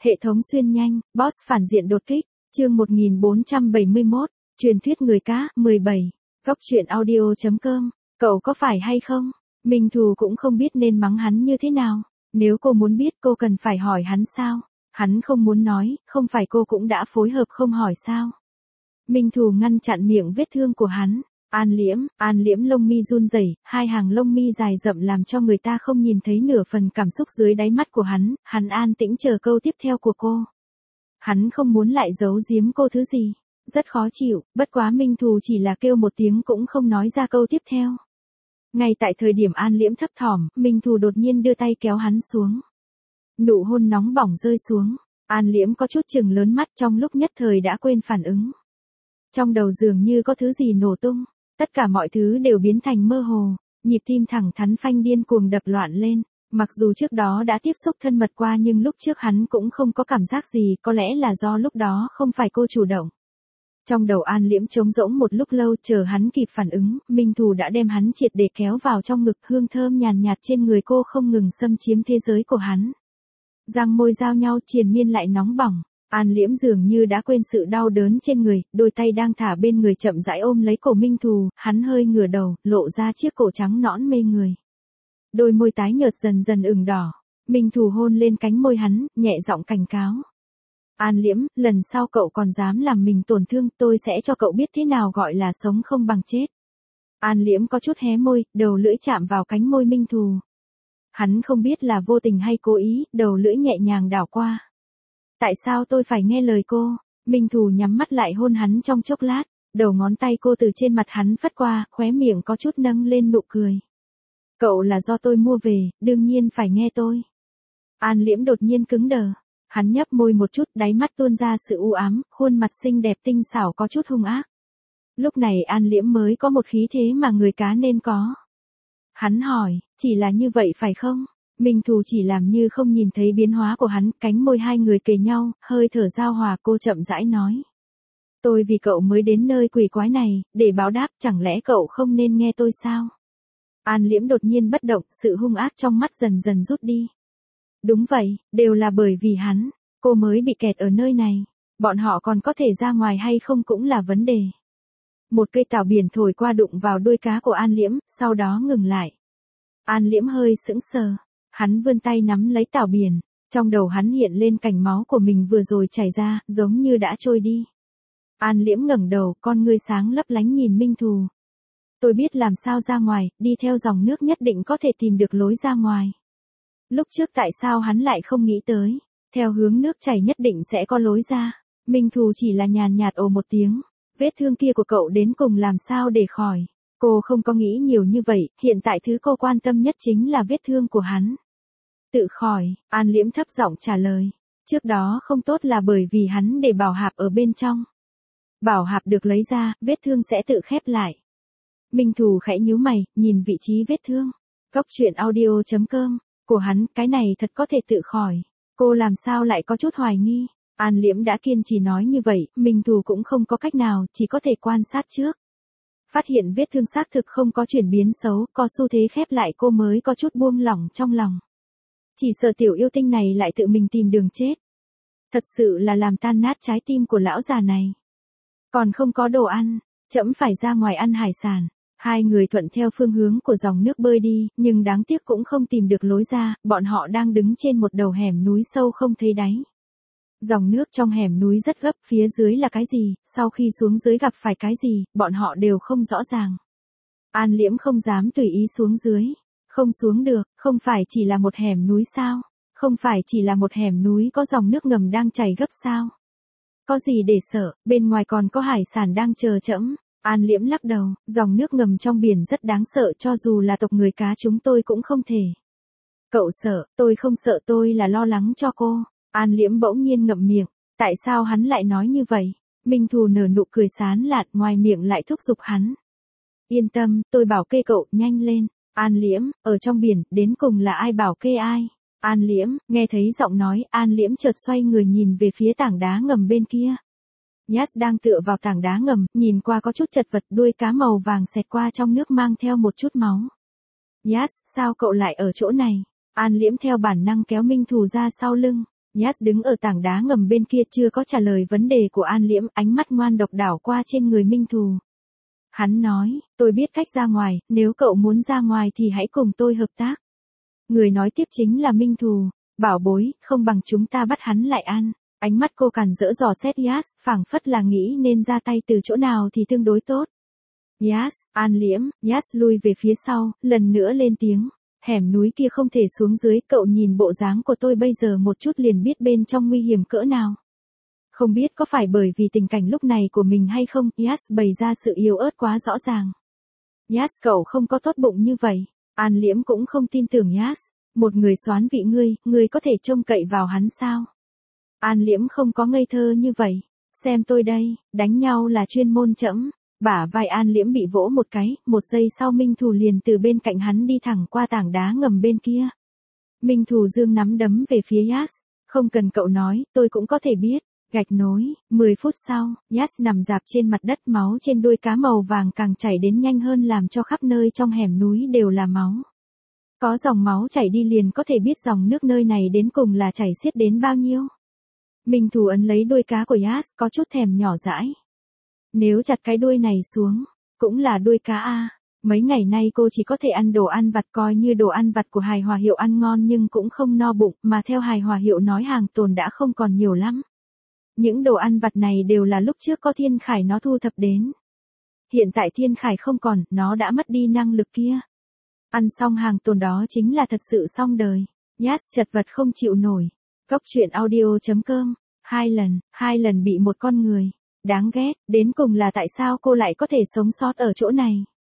Hệ thống xuyên nhanh, boss phản diện đột kích, chương 1471, truyền thuyết người cá, 17. Góc truyện audio.com, cậu có phải hay không? Minh Thù cũng không biết nên mắng hắn như thế nào. Nếu cô muốn biết cô cần phải hỏi hắn sao? Hắn không muốn nói, không phải cô cũng đã phối hợp không hỏi sao? Minh Thù ngăn chặn miệng vết thương của hắn. An Liễm lông mi run rẩy, hai hàng lông mi dài rậm làm cho người ta không nhìn thấy nửa phần cảm xúc dưới đáy mắt của hắn an tĩnh chờ câu tiếp theo của cô. Hắn không muốn lại giấu giếm cô thứ gì, rất khó chịu, bất quá Minh Thù chỉ là kêu một tiếng cũng không nói ra câu tiếp theo. Ngay tại thời điểm An Liễm thấp thỏm, Minh Thù đột nhiên đưa tay kéo hắn xuống. Nụ hôn nóng bỏng rơi xuống, An Liễm có chút chừng lớn mắt trong lúc nhất thời đã quên phản ứng. Trong đầu dường như có thứ gì nổ tung. Tất cả mọi thứ đều biến thành mơ hồ, nhịp tim thẳng thắn phanh điên cuồng đập loạn lên. Mặc dù trước đó đã tiếp xúc thân mật qua nhưng lúc trước hắn cũng không có cảm giác gì, có lẽ là do lúc đó không phải cô chủ động. Trong đầu An Liễm trống rỗng một lúc lâu, chờ hắn kịp phản ứng, Minh Thù đã đem hắn triệt để kéo vào trong ngực, hương thơm nhàn nhạt trên người cô không ngừng xâm chiếm thế giới của hắn. Răng môi giao nhau triền miên lại nóng bỏng. An Liễm dường như đã quên sự đau đớn trên người, đôi tay đang thả bên người chậm rãi ôm lấy cổ Minh Thù, hắn hơi ngửa đầu, lộ ra chiếc cổ trắng nõn mê người. Đôi môi tái nhợt dần dần ửng đỏ, Minh Thù hôn lên cánh môi hắn, nhẹ giọng cảnh cáo. An Liễm, lần sau cậu còn dám làm mình tổn thương, tôi sẽ cho cậu biết thế nào gọi là sống không bằng chết. An Liễm có chút hé môi, đầu lưỡi chạm vào cánh môi Minh Thù. Hắn không biết là vô tình hay cố ý, đầu lưỡi nhẹ nhàng đảo qua. Tại sao tôi phải nghe lời cô? Minh Thù nhắm mắt lại hôn hắn trong chốc lát, đầu ngón tay cô từ trên mặt hắn phất qua, khóe miệng có chút nâng lên nụ cười. Cậu là do tôi mua về, đương nhiên phải nghe tôi. An Liễm đột nhiên cứng đờ, hắn nhấp môi một chút, đáy mắt tuôn ra sự u ám, khuôn mặt xinh đẹp tinh xảo có chút hung ác. Lúc này An Liễm mới có một khí thế mà người cá nên có. Hắn hỏi, chỉ là như vậy phải không? Minh Thù chỉ làm như không nhìn thấy biến hóa của hắn, cánh môi hai người kề nhau, hơi thở giao hòa, cô chậm rãi nói. Tôi vì cậu mới đến nơi quỷ quái này, để báo đáp, chẳng lẽ cậu không nên nghe tôi sao? An Liễm đột nhiên bất động, sự hung ác trong mắt dần dần rút đi. Đúng vậy, đều là bởi vì hắn, cô mới bị kẹt ở nơi này, bọn họ còn có thể ra ngoài hay không cũng là vấn đề. Một cây tảo biển thổi qua đụng vào đuôi cá của An Liễm, sau đó ngừng lại. An Liễm hơi sững sờ. Hắn vươn tay nắm lấy tảo biển, trong đầu hắn hiện lên cảnh máu của mình vừa rồi chảy ra, giống như đã trôi đi. An Liễm ngẩng đầu, con ngươi sáng lấp lánh nhìn Minh Thù. Tôi biết làm sao ra ngoài, đi theo dòng nước nhất định có thể tìm được lối ra ngoài. Lúc trước tại sao hắn lại không nghĩ tới, theo hướng nước chảy nhất định sẽ có lối ra. Minh Thù chỉ là nhàn nhạt ồ một tiếng, vết thương kia của cậu đến cùng làm sao để khỏi. Cô không có nghĩ nhiều như vậy, hiện tại thứ cô quan tâm nhất chính là vết thương của hắn. Tự khỏi, An Liễm thấp giọng trả lời. Trước đó không tốt là bởi vì hắn để bảo hạp ở bên trong. Bảo hạp được lấy ra, vết thương sẽ tự khép lại. Minh Thù khẽ nhíu mày, nhìn vị trí vết thương. Góc truyện audio.com, của hắn, cái này thật có thể tự khỏi. Cô làm sao lại có chút hoài nghi. An Liễm đã kiên trì nói như vậy, Minh Thù cũng không có cách nào, chỉ có thể quan sát trước. Phát hiện vết thương xác thực không có chuyển biến xấu, có xu thế khép lại, cô mới có chút buông lỏng trong lòng. Chỉ sợ tiểu yêu tinh này lại tự mình tìm đường chết. Thật sự là làm tan nát trái tim của lão già này. Còn không có đồ ăn, trẫm phải ra ngoài ăn hải sản. Hai người thuận theo phương hướng của dòng nước bơi đi, nhưng đáng tiếc cũng không tìm được lối ra, bọn họ đang đứng trên một đầu hẻm núi sâu không thấy đáy. Dòng nước trong hẻm núi rất gấp, phía dưới là cái gì, sau khi xuống dưới gặp phải cái gì, bọn họ đều không rõ ràng. An Liễm không dám tùy ý xuống dưới. Không xuống được, không phải chỉ là một hẻm núi sao? Không phải chỉ là một hẻm núi có dòng nước ngầm đang chảy gấp sao? Có gì để sợ, bên ngoài còn có hải sản đang chờ trẫm. An Liễm lắc đầu, dòng nước ngầm trong biển rất đáng sợ, cho dù là tộc người cá chúng tôi cũng không thể. Cậu sợ, tôi không sợ, tôi là lo lắng cho cô. An Liễm bỗng nhiên ngậm miệng, tại sao hắn lại nói như vậy? Minh Thù nở nụ cười sán lạn, ngoài miệng lại thúc giục hắn. Yên tâm, tôi bảo kê cậu, nhanh lên. An Liễm, ở trong biển, đến cùng là ai bảo kê ai? An Liễm, nghe thấy giọng nói, An Liễm chợt xoay người nhìn về phía tảng đá ngầm bên kia. Yas đang tựa vào tảng đá ngầm, nhìn qua có chút chật vật, đuôi cá màu vàng xẹt qua trong nước mang theo một chút máu. Yas, sao cậu lại ở chỗ này? An Liễm theo bản năng kéo Minh Thù ra sau lưng. Yas đứng ở tảng đá ngầm bên kia chưa có trả lời vấn đề của An Liễm, ánh mắt ngoan độc đảo qua trên người Minh Thù. Hắn nói, tôi biết cách ra ngoài, nếu cậu muốn ra ngoài thì hãy cùng tôi hợp tác. Người nói tiếp chính là Minh Thù, bảo bối, không bằng chúng ta bắt hắn lại ăn. Ánh mắt cô càn rỡ dò xét Yas, phảng phất là nghĩ nên ra tay từ chỗ nào thì tương đối tốt. Yas, An Liễm, Yas lui về phía sau, lần nữa lên tiếng. Hẻm núi kia không thể xuống dưới, cậu nhìn bộ dáng của tôi bây giờ một chút liền biết bên trong nguy hiểm cỡ nào. Không biết có phải bởi vì tình cảnh lúc này của mình hay không, Yas bày ra sự yếu ớt quá rõ ràng. Yas, cậu không có tốt bụng như vậy. An Liễm cũng không tin tưởng Yas. Một người soán vị ngươi có thể trông cậy vào hắn sao? An Liễm không có ngây thơ như vậy. Xem tôi đây, đánh nhau là chuyên môn trẫm. Bả vai An Liễm bị vỗ một cái, một giây sau Minh Thù liền từ bên cạnh hắn đi thẳng qua tảng đá ngầm bên kia. Minh Thù giương nắm đấm về phía Yas. Không cần cậu nói, tôi cũng có thể biết. Gạch nối, 10 phút sau, Yas nằm dạp trên mặt đất, máu trên đuôi cá màu vàng càng chảy đến nhanh hơn làm cho khắp nơi trong hẻm núi đều là máu. Có dòng máu chảy đi liền có thể biết dòng nước nơi này đến cùng là chảy xiết đến bao nhiêu. Minh Thù ấn lấy đuôi cá của Yas, có chút thèm nhỏ dãi. Nếu chặt cái đuôi này xuống, cũng là đuôi cá a. Mấy ngày nay cô chỉ có thể ăn đồ ăn vặt, coi như đồ ăn vặt của Hài Hòa Hiệu ăn ngon nhưng cũng không no bụng, mà theo Hài Hòa Hiệu nói hàng tồn đã không còn nhiều lắm. Những đồ ăn vặt này đều là lúc trước có Thiên Khải nó thu thập đến. Hiện tại Thiên Khải không còn, nó đã mất đi năng lực kia. Ăn xong hàng tồn đó chính là thật sự xong đời. Yas chật vật không chịu nổi. Góc truyện audio.com. Hai lần bị một con người. Đáng ghét, đến cùng là tại sao cô lại có thể sống sót ở chỗ này?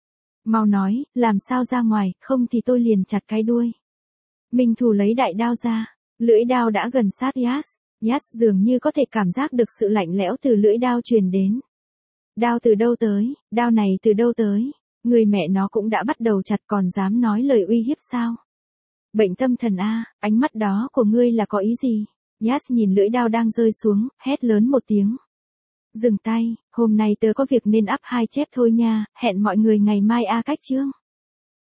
Mau nói, làm sao ra ngoài, không thì tôi liền chặt cái đuôi. Minh Thù lấy đại đao ra. Lưỡi đao đã gần sát Yas. Yas dường như có thể cảm giác được sự lạnh lẽo từ lưỡi đao truyền đến. Đao từ đâu tới, đao này từ đâu tới? Người mẹ nó cũng đã bắt đầu chặt còn dám nói lời uy hiếp sao? Bệnh tâm thần a, ánh mắt đó của ngươi là có ý gì? Yas nhìn lưỡi đao đang rơi xuống, hét lớn một tiếng. Dừng tay, hôm nay tớ có việc nên up 2 chép thôi nha, hẹn mọi người ngày mai a cách chương.